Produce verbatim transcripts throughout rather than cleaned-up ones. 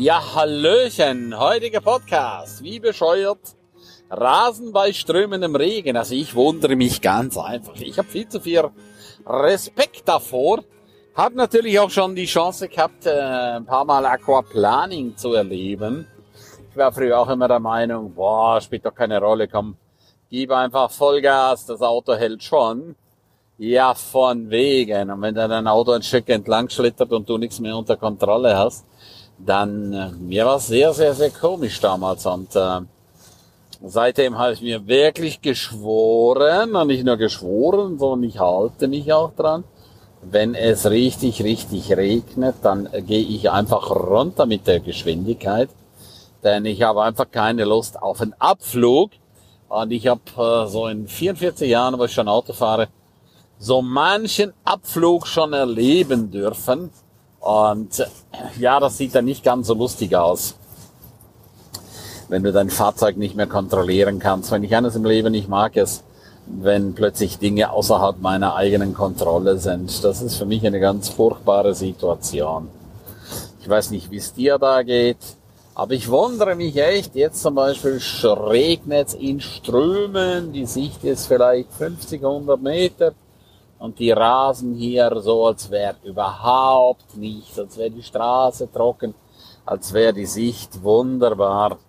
Ja, Hallöchen, heutiger Podcast, wie bescheuert, Rasen bei strömendem Regen. Also ich wundere mich ganz einfach. Ich habe viel zu viel Respekt davor. Habe natürlich auch schon die Chance gehabt, äh, ein paar Mal Aquaplaning zu erleben. Ich war früher auch immer der Meinung, boah, spielt doch keine Rolle, komm, gib einfach Vollgas, das Auto hält schon. Ja, von wegen. Und wenn dann dein Auto ein Stück entlang schlittert und du nichts mehr unter Kontrolle hast, dann, äh, mir war es sehr, sehr, sehr komisch damals. Und äh, seitdem habe ich mir wirklich geschworen, und nicht nur geschworen, sondern ich halte mich auch dran. Wenn es richtig, richtig regnet, dann äh, gehe ich einfach runter mit der Geschwindigkeit. Denn ich habe einfach keine Lust auf einen Abflug. Und ich habe äh, so in vierundvierzig Jahren, wo ich schon Auto fahre, so manchen Abflug schon erleben dürfen. Und ja, das sieht dann nicht ganz so lustig aus, wenn du dein Fahrzeug nicht mehr kontrollieren kannst. Wenn ich eines im Leben nicht mag, ist, wenn plötzlich Dinge außerhalb meiner eigenen Kontrolle sind. Das ist für mich eine ganz furchtbare Situation. Ich weiß nicht, wie es dir da geht, aber ich wundere mich echt, jetzt zum Beispiel regnet es in Strömen, die Sicht ist vielleicht fünfzig, hundert Meter. Und die rasen hier so, als wäre überhaupt nichts, als wäre die Straße trocken, als wäre die Sicht wunderbar.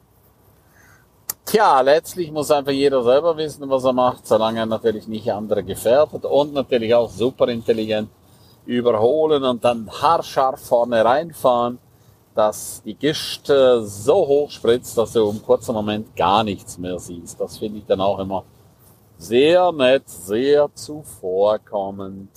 Tja, letztlich muss einfach jeder selber wissen, was er macht, solange er natürlich nicht andere gefährdet und natürlich auch super intelligent überholen und dann haarscharf vorne reinfahren, dass die Gischt so hoch spritzt, dass du im kurzen Moment gar nichts mehr siehst. Das finde ich dann auch immer sehr nett, sehr zuvorkommend.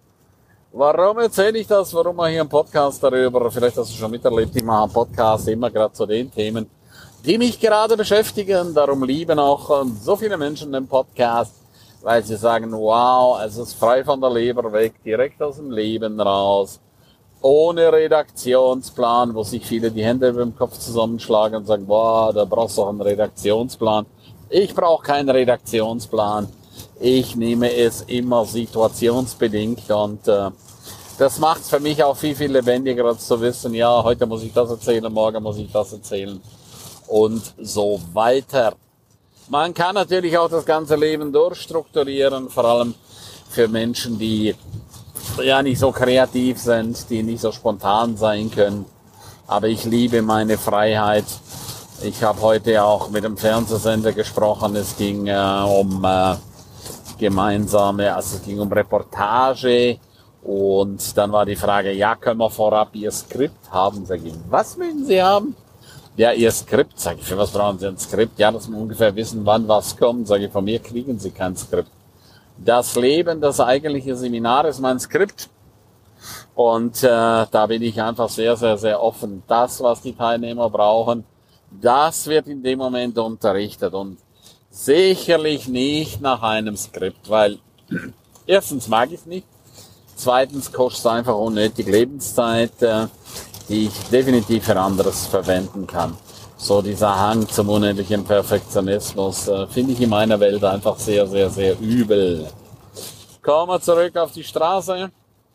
Warum erzähle ich das? Warum mache ich einen Podcast darüber? Vielleicht hast du schon miterlebt, ich mache einen Podcast immer gerade zu den Themen, die mich gerade beschäftigen. Darum lieben auch so viele Menschen den Podcast, weil sie sagen, wow, es ist frei von der Leber weg, direkt aus dem Leben raus, ohne Redaktionsplan, wo sich viele die Hände über dem Kopf zusammenschlagen und sagen, wow, da brauchst du auch einen Redaktionsplan. Ich brauche keinen Redaktionsplan. Ich nehme es immer situationsbedingt und äh, das macht es für mich auch viel, viel lebendiger, als zu wissen, ja, heute muss ich das erzählen, morgen muss ich das erzählen und so weiter. Man kann natürlich auch das ganze Leben durchstrukturieren, vor allem für Menschen, die ja nicht so kreativ sind, die nicht so spontan sein können. Aber ich liebe meine Freiheit. Ich habe heute auch mit dem Fernsehsender gesprochen. Es ging äh, um äh, gemeinsame, also es ging um Reportage. Und dann war die Frage, ja, können wir vorab Ihr Skript haben? Sag ich, was möchten Sie haben? Ja, Ihr Skript. Sag ich, für was brauchen Sie ein Skript? Ja, dass wir ungefähr wissen, wann was kommt. Sag ich, von mir kriegen Sie kein Skript. Das Leben, das eigentliche Seminar ist mein Skript. Und äh, da bin ich einfach sehr, sehr, sehr offen. Das, was die Teilnehmer brauchen, das wird in dem Moment unterrichtet und sicherlich nicht nach einem Skript, weil erstens mag ich es nicht, zweitens kostet es einfach unnötig Lebenszeit, äh, die ich definitiv für anderes verwenden kann. So dieser Hang zum unendlichen Perfektionismus äh, finde ich in meiner Welt einfach sehr, sehr, sehr übel. Kommen wir zurück auf die Straße.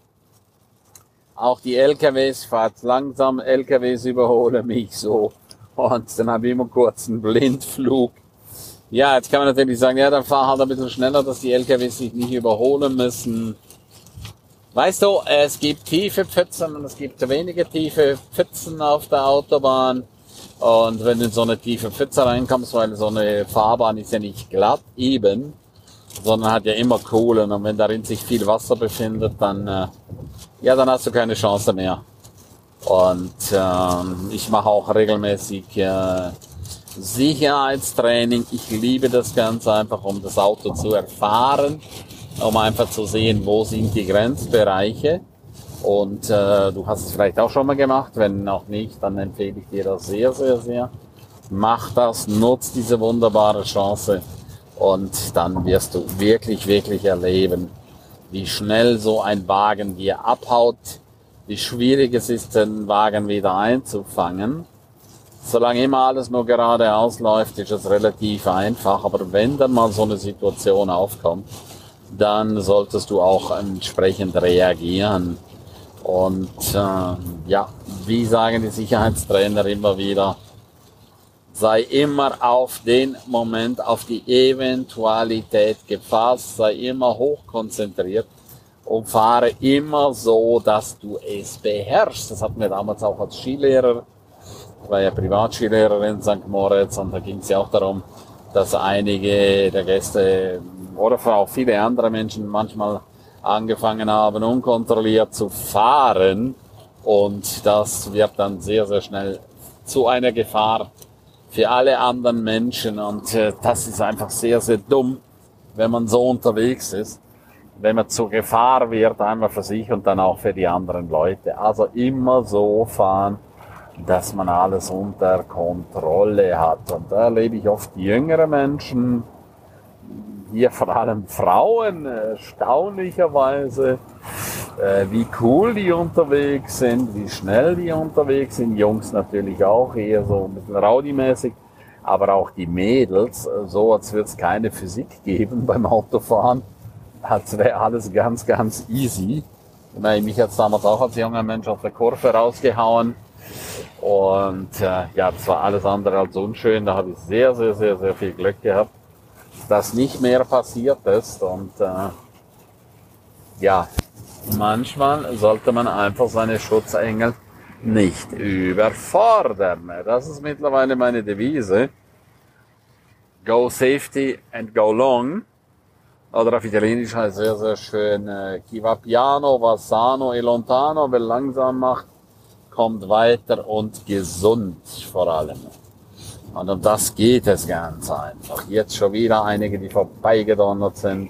Auch die L K Ws, fahrt langsam, L K Ws überholen mich so. Und dann habe ich immer kurz einen Blindflug. Ja, jetzt kann man natürlich sagen, ja, dann fahr halt ein bisschen schneller, dass die L K Ws sich nicht überholen müssen. Weißt du, es gibt tiefe Pfützen und es gibt weniger tiefe Pfützen auf der Autobahn. Und wenn du in so eine tiefe Pfütze reinkommst, weil so eine Fahrbahn ist ja nicht glatt eben, sondern hat ja immer Kohlen. Und wenn darin sich viel Wasser befindet, dann, äh, ja, dann hast du keine Chance mehr. Und ähm, ich mache auch regelmäßig äh, Sicherheitstraining. Ich liebe das Ganze einfach, um das Auto zu erfahren, um einfach zu sehen, wo sind die Grenzbereiche. Und äh, du hast es vielleicht auch schon mal gemacht. Wenn noch nicht, dann empfehle ich dir das sehr, sehr, sehr. Mach das, nutz diese wunderbare Chance und dann wirst du wirklich, wirklich erleben, wie schnell so ein Wagen dir abhaut. Wie schwierig es ist, den Wagen wieder einzufangen. Solange immer alles nur geradeaus läuft, ist es relativ einfach. Aber wenn dann mal so eine Situation aufkommt, dann solltest du auch entsprechend reagieren. Und äh, ja, wie sagen die Sicherheitstrainer immer wieder, sei immer auf den Moment, auf die Eventualität gefasst, sei immer hochkonzentriert und fahre immer so, dass du es beherrschst. Das hatten wir damals auch als Skilehrer. Ich war ja Privatskilehrer in Sankt Moritz und da ging es ja auch darum, dass einige der Gäste oder auch viele andere Menschen manchmal angefangen haben, unkontrolliert zu fahren, und das wird dann sehr, sehr schnell zu einer Gefahr für alle anderen Menschen, und äh, das ist einfach sehr, sehr dumm, wenn man so unterwegs ist, wenn man zur Gefahr wird, einmal für sich und dann auch für die anderen Leute. Also immer so fahren, dass man alles unter Kontrolle hat, und da erlebe ich oft jüngere Menschen, hier vor allem Frauen, erstaunlicherweise, äh, wie cool die unterwegs sind, wie schnell die unterwegs sind. Jungs natürlich auch, eher so ein bisschen rowdy-mäßig, aber auch die Mädels, so als würde es keine Physik geben beim Autofahren, als wäre alles ganz, ganz easy. Ich meine, mich hat es damals auch als junger Mensch aus der Kurve rausgehauen, und äh, ja, das war alles andere als unschön. Da habe ich sehr, sehr, sehr, sehr viel Glück gehabt, dass nicht mehr passiert ist, und äh, ja, manchmal sollte man einfach seine Schutzengel nicht überfordern. Das ist mittlerweile meine Devise. Go safety and go long. Oder auf Italienisch heißt es sehr, sehr schön, äh, chi va piano va sano e lontano. Wer langsam macht, kommt weiter und gesund vor allem. Und um das geht es ganz einfach. Jetzt schon wieder einige, die vorbeigedonnert sind.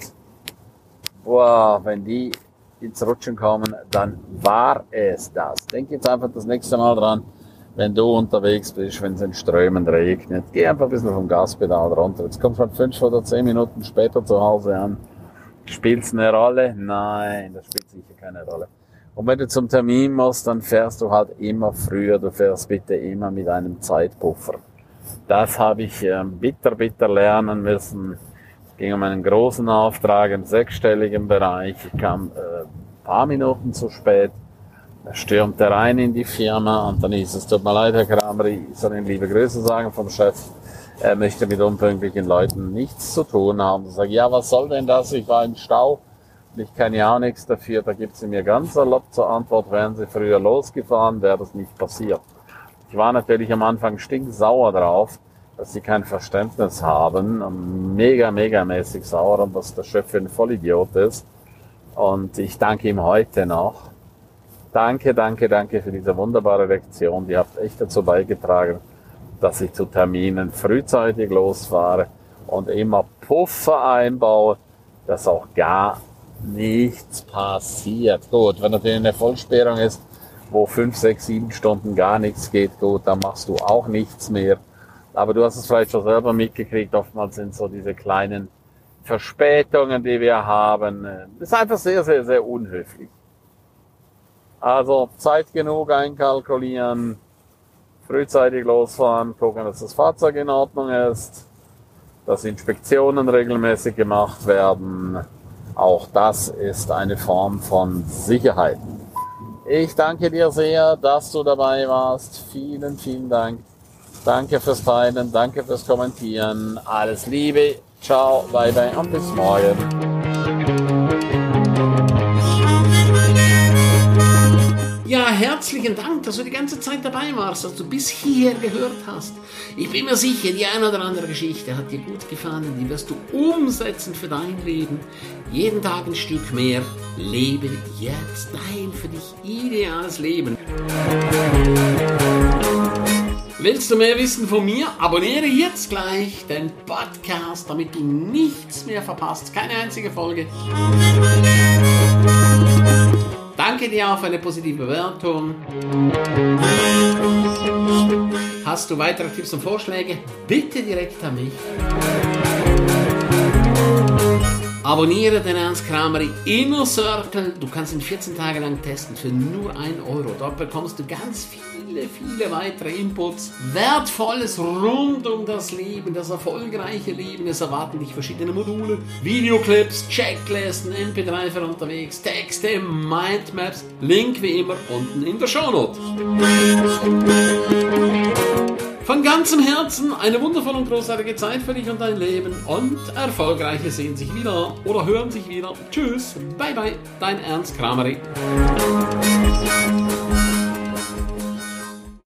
Boah, wenn die ins Rutschen kommen, dann war es das. Denk jetzt einfach das nächste Mal dran, wenn du unterwegs bist, wenn es in Strömen regnet. Geh einfach ein bisschen vom Gaspedal runter. Jetzt kommst du halt fünf oder zehn Minuten später zu Hause an. Spielt's eine Rolle? Nein, das spielt sicher keine Rolle. Und wenn du zum Termin musst, dann fährst du halt immer früher. Du fährst bitte immer mit einem Zeitpuffer. Das habe ich äh, bitter, bitter lernen müssen. Es ging um einen großen Auftrag im sechsstelligen Bereich. Ich kam äh, ein paar Minuten zu spät. Da stürmte rein in die Firma und dann hieß es, tut mir leid, Herr Kramer, ich soll Ihnen liebe Grüße sagen vom Chef. Er möchte mit unpünktlichen Leuten nichts zu tun haben. Ich sage, ja, was soll denn das? Ich war im Stau und ich kann ja auch nichts dafür. Da gibt sie mir ganz salopp zur Antwort, wären Sie früher losgefahren, wäre das nicht passiert. Ich war natürlich am Anfang stinksauer drauf, dass sie kein Verständnis haben, mega, mega mäßig sauer, und dass der Chef ein Vollidiot ist. Und ich danke ihm heute noch. Danke, danke, danke für diese wunderbare Lektion. Die habt echt dazu beigetragen, dass ich zu Terminen frühzeitig losfahre und immer Puffer einbaue, dass auch gar nichts passiert. Gut, wenn natürlich eine Vollsperrung ist, wo fünf, sechs, sieben Stunden gar nichts geht, gut, dann machst du auch nichts mehr. Aber du hast es vielleicht schon selber mitgekriegt, oftmals sind so diese kleinen Verspätungen, die wir haben. Das ist einfach sehr, sehr, sehr unhöflich. Also Zeit genug einkalkulieren, frühzeitig losfahren, gucken, dass das Fahrzeug in Ordnung ist, dass Inspektionen regelmäßig gemacht werden. Auch das ist eine Form von Sicherheit. Ich danke dir sehr, dass du dabei warst. Vielen, vielen Dank. Danke fürs Teilen, danke fürs Kommentieren. Alles Liebe, ciao, bye bye und bis morgen. Ja, herzlichen Dank, dass du die ganze Zeit dabei warst, dass du bis hierher gehört hast. Ich bin mir sicher, die eine oder andere Geschichte hat dir gut gefallen, die wirst du umsetzen für dein Leben. Jeden Tag ein Stück mehr. Lebe jetzt dein für dich ideales Leben. Willst du mehr wissen von mir? Abonniere jetzt gleich den Podcast, damit du nichts mehr verpasst. Keine einzige Folge. Danke dir auch für eine positive Bewertung. Hast du weitere Tipps und Vorschläge? Bitte direkt an mich. Abonniere den Ernst Kramer Inner Circle. Du kannst ihn vierzehn Tage lang testen für nur ein Euro. Dort bekommst du ganz viele, viele weitere Inputs. Wertvolles rund um das Leben, das erfolgreiche Leben. Es erwarten dich verschiedene Module, Videoclips, Checklisten, M P drei für unterwegs, Texte, Mindmaps. Link wie immer unten in der Shownote. Von ganzem Herzen eine wundervolle und großartige Zeit für dich und dein Leben und Erfolgreiche sehen sich wieder oder hören sich wieder. Tschüss, bye bye, dein Ernst Kramer.